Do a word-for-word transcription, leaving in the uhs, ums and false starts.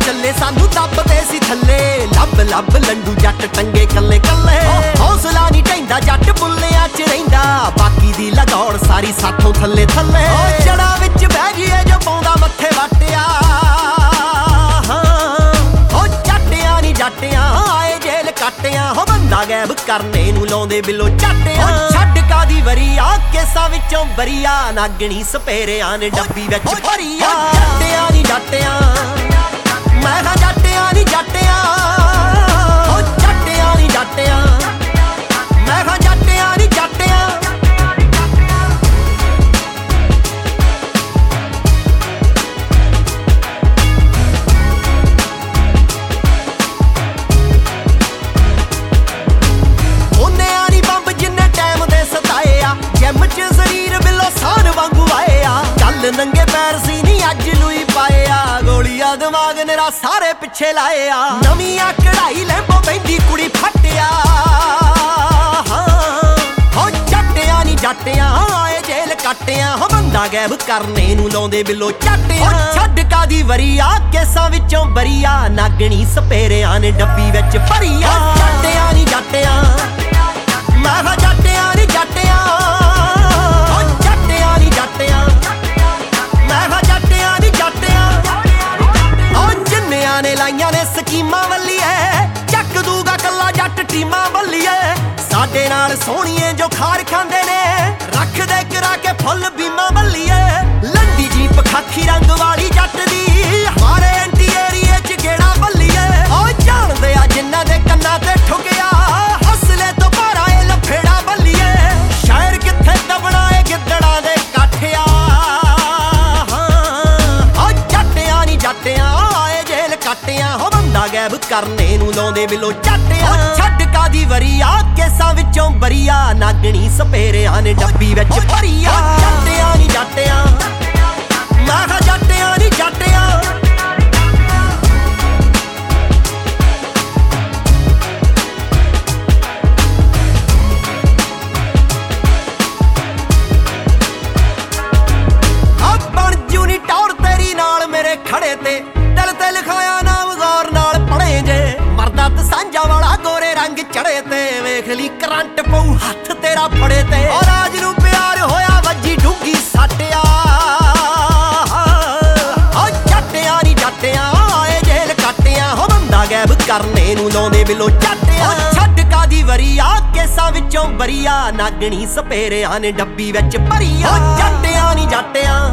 ਚੱਲੇ ਸਾਨੂੰ ਦੱਬਦੇ ਸੀ ਥੱਲੇ। ਲੱਭ ਲੱਭ ਲੰਡੂ ਜੱਟ ਟੰਗੇ ਕੱਲੇ ਕੱਲੇ। ਹੌਸਲਾ ਨਹੀਂ ਢਹਿੰਦਾ ਜੱਟ ਬੁੱਲਿਆਂ ਚ ਰਹਿੰਦਾ, ਬਾਕੀ ਦੀ ਲਗੌੜ ਸਾਰੀ ਸਾਥੋਂ ਥੱਲੇ ਥੱਲੇ। ਜੜਾਂ ਵਿੱਚ ਬਹਿ ਗਈਏ ਜੋ ਪਾਉਂਦਾ ਮੱਥੇ ਵਾਟਿਆ। ਹੋ ਜੱਟਿਆਂ ਨੀ ਜੱਟਿਆਂ ਆਏ ਜੇਲ ਕੱਟਿਆਂ। ਹੋ ਬੰਦਾ ਗੈਬ ਕਰਨੇ ਨੂੰ ਲਾਉਂਦੇ ਬਿੱਲੋ ਝੱਟਿਆਂ। ਛੱਡ ਕਾਦੀ ਵਰੀਆ ਕੇਸਾਂ ਵਿੱਚੋਂ ਬਰੀਆ, ਨਾਗਣੀ ਸਪੇਰਿਆਂ ਨੇ ਡੱਬੀ ਵਿੱਚ ਭਰੀਆ। ਜੱਟਿਆਂ ਨੀ ਜੱਟਿਆਂ ਮੈਂ ਹਾਂ ਜੱਟਿਆਂ ਨੀ ਜੱਟਿਆਂ। ਹੋ ਜੱਟਿਆਂ ਨੀ ਜੱਟਿਆਂ ਮੈਂ ਹਾਂ ਜੱਟਿਆਂ ਨੀ ਜੱਟਿਆਂ। ਉਹਨਿਆਂ ਨੀ ਬੰਬ ਜਿੰਨੇ ਟਾਈਮ ਦੇ ਸਤਾਏ ਆ, ਜਿਮ ਚ ਸਰੀਰ ਬਿੱਲੋ ਸਾਨ ਵਾਂਗੂ ਆਏ ਆ। ਚੱਲ ਨੰਗੇ ਪੈਰ ਸੀ ਨੀ ਅੱਜ ਲੂਈ ਪਾਏ ਆ, ਗੋਲੀਆਂ ਦਿਮਾਗ ਨੇਰਾ ਸਾਰੇ ਪਿੱਛੇ ਲਾਏ ਆ। ਨਵੀਆਂ ਕਢਾਈ ਲੈਂਬੋ ਬੈਂਦੀ ਕੁੜੀ ਫੱਟਿਆ। ਹੋ ਜੱਟਿਆਂ ਨੀ ਜੱਟਿਆਂ ਆਏ ਜੇਲ ਕੱਟਿਆਂ। ਹੋ ਬੰਦਾ ਗੈਬ ਕਰਨੇ ਨੂੰ ਲਾਉਂਦੇ ਬਿੱਲੋ ਝੱਟਿਆਂ। ਛੱਡ ਕਾਦੀ ਵਰੀਆ ਕੇਸਾਂ ਵਿੱਚੋਂ ਬਰੀਆ, ਨਾਗਣੀ ਸਪੇਰਿਆਂ ਨੇ ਡੱਬੀ ਵਿੱਚ ਭਰੀਆ। ਜੱਟਿਆਂ ਨੀ ਜੱਟਿਆਂ ਮੈਂ ਹਾਂ ਜੱਟਿਆਂ ਨੀ ਜੱਟਿਆਂ। ਹੋ ਜੱਟਿਆਂ ਨੀ ਜੱਟਿਆਂ ਮੈਂ ਹਾਂ ਜੱਟਿਆਂ ਨੀ ਜੱਟਿਆਂ। ਹੋ ਜਿੰਨਿਆਂ ਨੇ ਲਾਈਆਂ ਨੇ ਸਕੀਮਾਂ ਵੱਲੀਏ, ਚੱਕ ਦੂਗਾ ਕੱਲਾ ਜੱਟ ਟੀਮਾਂ ਵੱਲੀਏ। ਸਾਡੇ ਨਾਲ ਸੋਹਣੀਏ ਜੋ ਖਾਰ ਖਾਂਦੇ ਨੇ, ਰੱਖਦੇ ਕਰਾ ਕੇ ਫੁੱਲ ਬੀਮਾ ਵੱਲੀਏ। ਲੰਡੀ ਜੀਪ ਖਾਖੀ ਰੰਗ ਵਾਲੀ ਜੱਟ ਦੀ, ਮਾਰੇ ਐਂਟੀ ਏਰੀਏ ਚ ਗੇੜਾ ਵੱਲੀਏ। ਉਹ ਜਾਣਦੇ ਆ ਜਿਨ੍ਹਾਂ ਦੇ ਕੰਨਾਂ ਤੇ ਠੁਕਿਆ, ਹੌਸਲੇ ਤੋਂ ਭਾਰਾ ਇਹ ਲਫੇੜਾ ਵੱਲੀਏ। ਸ਼ਾਇਰ ਕਿੱਥੇ ਦਬਣਾ ਏ ਗਿੱਦੜਾਂ ਦੇ ਕਾਠਿਆ। ਹੋ ਜੱਟਿਆਂ ਨੀ ਜੱਟਿਆਂ ਆਏ ਜੇਲ ਕੱਟਿਆਂ। ਹੋ ਬੰਦਾ ਗੈਬ ਕਰਨੇ ਨੂੰ ਲਾਉਂਦੇ ਬਿੱਲੋ ਝੱਟਿਆਂ। ਛੱਡ ਕਾਦੀ ਵਰੀਆ ਕੇਸਾਂ ਵਿੱਚੋਂ ਬਰੀਆ, ਨਾਗਣੀ ਸਪੇਰਿਆਂ ਨੇ ਡੱਬੀ ਵਿੱਚ ਭਰੀਆ। ਜੱਟਿਆਂ ਨੀ ਜੱਟਿਆਂ ਮੈਂ ਹਾਂ ਜੱਟਿਆਂ ਨੀ ਜੱਟਿਆਂ। ਆ ਬਣ ਜੂ ਨੀ ਟੌਰ ਤੇਰੀ ਨਾਲ ਮੇਰੇ ਖੜੇ ਤੇ, ਦਿਲ ਤੇ ਲਿਖਾਇਆ ਨਾਮ ਗੌਰ ਨਾਲ ਪੜੇ ਜੇ। ਮਰਦਾ ਤੇ ਸਾਂਝਾ ਵਾਲਾ ਗੋਰੇ ਰੰਗ ਚੜੇ ਤੇ, ਵੇਖ ਲਈ ਕਰੰਟ ਪਊ ਹੱਥ ਤੇਰਾ ਫੜੇ ਤੇ। ਔਰ ਰਾਜ ਨੂੰ ਪਿਆਰ ਹੋਇਆ ਵੱਜੀ ਡੂੰਗੀ ਸਾਟਿਆ। ਹੋ ਜੱਟਿਆਂ ਨੀ ਜੱਟਿਆਂ ਆਏ ਜੇਲ ਕੱਟਿਆਂ। ਹੋ ਬੰਦਾ ਗੈਬ ਕਰਨੇ ਨੂੰ ਲਾਉਂਦੇ ਬਿੱਲੋ ਝੱਟਿਆਂ। ਛੱਡ ਕਾਦੀ ਵਰੀਆ ਕੇਸਾਂ ਵਿੱਚੋਂ ਬਰੀਆ, ਨਾਗਣੀ ਸਪੇਰਿਆਂ ਨੇ ਡੱਬੀ ਵਿੱਚ ਭਰੀਆ। ਜੱਟਿਆਂ ਨੀ ਜੱਟਿਆਂ